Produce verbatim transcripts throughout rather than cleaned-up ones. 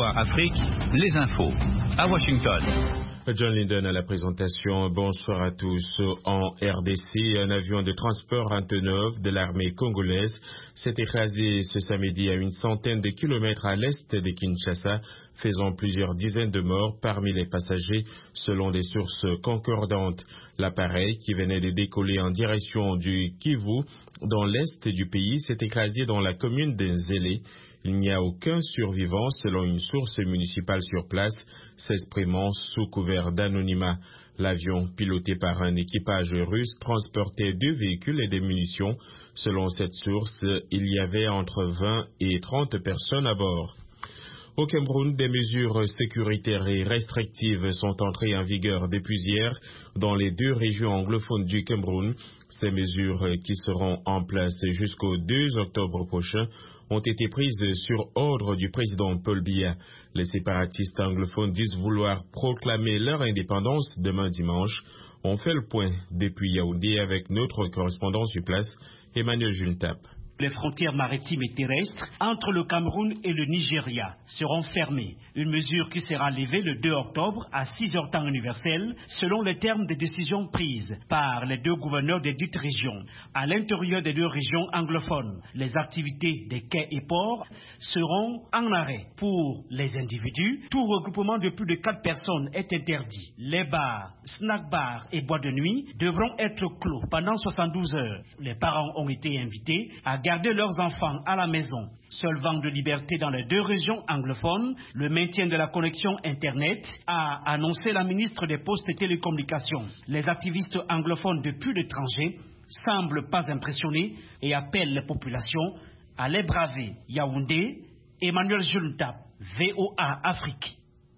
A Afrique, les infos. À Washington. John Linden à la présentation. Bonsoir à tous. En R D C, un avion de transport Antonov de l'armée congolaise s'est écrasé ce samedi à une centaine de kilomètres à l'est de Kinshasa, faisant plusieurs dizaines de morts parmi les passagers, selon des sources concordantes. L'appareil, qui venait de décoller en direction du Kivu, dans l'est du pays, s'est écrasé dans la commune de Nzélé. Il n'y a aucun survivant, selon une source municipale sur place, s'exprimant sous couvert d'anonymat. L'avion, piloté par un équipage russe, transportait deux véhicules et des munitions. Selon cette source, il y avait entre vingt et trente personnes à bord. Au Cameroun, des mesures sécuritaires et restrictives sont entrées en vigueur depuis hier dans les deux régions anglophones du Cameroun. Ces mesures, qui seront en place jusqu'au deux octobre prochain, ont été prises sur ordre du président Paul Biya. Les séparatistes anglophones disent vouloir proclamer leur indépendance demain dimanche. On fait le point depuis Yaoundé avec notre correspondant sur place, Emmanuel Juntap. Les frontières maritimes et terrestres entre le Cameroun et le Nigeria seront fermées. Une mesure qui sera levée le deux octobre à six heures temps universel, selon les termes des décisions prises par les deux gouverneurs des dites régions. À l'intérieur des deux régions anglophones, les activités des quais et ports seront en arrêt. Pour les individus, tout regroupement de plus de quatre personnes est interdit. Les bars, snack bars et boîtes de nuit devront être clos pendant soixante-douze heures. Les parents ont été invités à garder leurs enfants à la maison. Seul vent de liberté dans les deux régions anglophones, le maintien de la connexion Internet, a annoncé la ministre des Postes et Télécommunications. Les activistes anglophones depuis l'étranger semblent pas impressionnés et appellent les populations à les braver. Yaoundé, Emmanuel Juntap, V O A Afrique.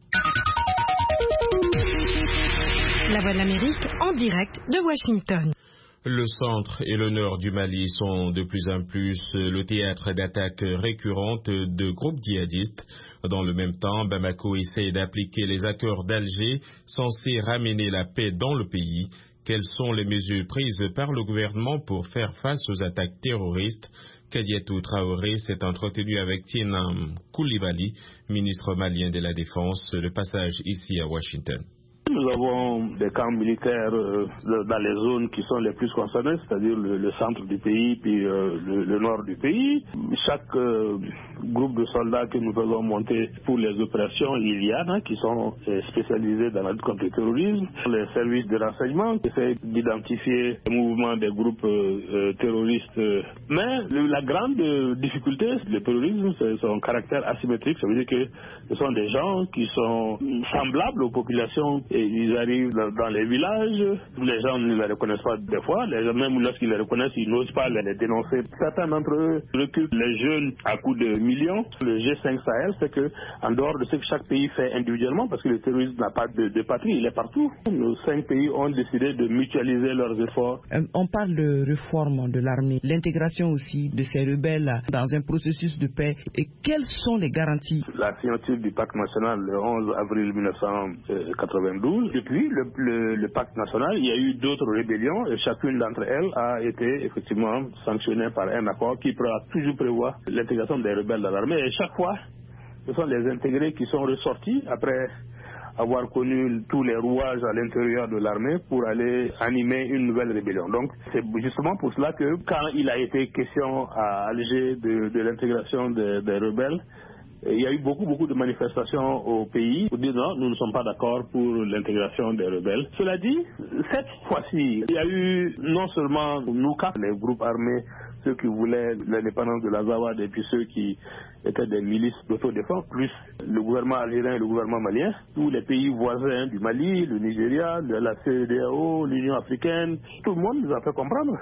La Voix de l'Amérique en direct de Washington. Le centre et le nord du Mali sont de plus en plus le théâtre d'attaques récurrentes de groupes djihadistes. Dans le même temps, Bamako essaie d'appliquer les accords d'Alger censés ramener la paix dans le pays. Quelles sont les mesures prises par le gouvernement pour faire face aux attaques terroristes? Kadiatou Traoré s'est entretenu avec Tienam Koulibaly, ministre malien de la Défense, le passage ici à Washington. Nous avons des camps militaires euh, dans les zones qui sont les plus concernées, c'est-à-dire le, le centre du pays puis euh, le, le nord du pays. Chaque euh, groupe de soldats que nous faisons monter pour les opérations, il y en a qui sont euh, spécialisés dans la lutte contre le terrorisme. Les services de renseignement essaient d'identifier les mouvements des groupes euh, euh, terroristes. Mais le, la grande euh, difficulté, le terrorisme, c'est son caractère asymétrique. Ça veut dire que ce sont des gens qui sont semblables aux populations. Et ils arrivent dans les villages, les gens ne les reconnaissent pas des fois, les gens, même lorsqu'ils les reconnaissent, ils n'osent pas les dénoncer. Certains d'entre eux recrutent les jeunes à coups de millions. Le G cinq Sahel, c'est que, en dehors de ce que chaque pays fait individuellement, parce que le terrorisme n'a pas de, de patrie, il est partout. Nos cinq pays ont décidé de mutualiser leurs efforts. Euh, on parle de réforme de l'armée, l'intégration aussi de ces rebelles dans un processus de paix. Et quelles sont les garanties? La signature du pacte national le onze avril mille neuf cent quatre-vingt-douze. Depuis le, le, le pacte national, il y a eu d'autres rébellions et chacune d'entre elles a été effectivement sanctionnée par un accord qui pourra toujours prévoir l'intégration des rebelles dans l'armée. Et chaque fois, ce sont les intégrés qui sont ressortis après avoir connu tous les rouages à l'intérieur de l'armée pour aller animer une nouvelle rébellion. Donc c'est justement pour cela que quand il a été question à Alger de, de l'intégration des, des rebelles, il y a eu beaucoup, beaucoup de manifestations au pays pour dire non, nous ne sommes pas d'accord pour l'intégration des rebelles. Cela dit, cette fois-ci, il y a eu non seulement nous, les groupes armés, ceux qui voulaient l'indépendance de l'Azawad et puis ceux qui étaient des milices d'autodéfense, plus le gouvernement algérien et le gouvernement malien, tous les pays voisins du Mali, le Nigeria, la C E D A O, l'Union africaine, tout le monde nous a fait comprendre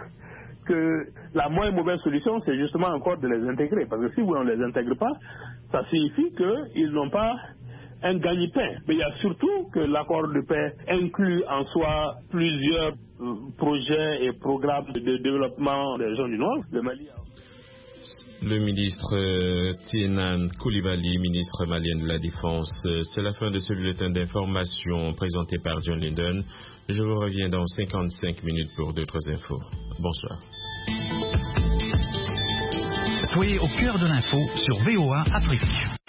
que la moins mauvaise solution, c'est justement encore de les intégrer. Parce que si vous ne les intégrez pas, ça signifie qu'ils n'ont pas un gagne-pain. Mais il y a surtout que l'accord de paix inclut en soi plusieurs euh, projets et programmes de développement des régions du Nord. Le Mali a... Le ministre euh, Tienan Koulibaly, ministre malien de la Défense. C'est la fin de ce bulletin d'information présenté par John Linden. Je vous reviens dans cinquante-cinq minutes pour d'autres infos. Bonsoir. Soyez au cœur de l'info sur V O A Afrique.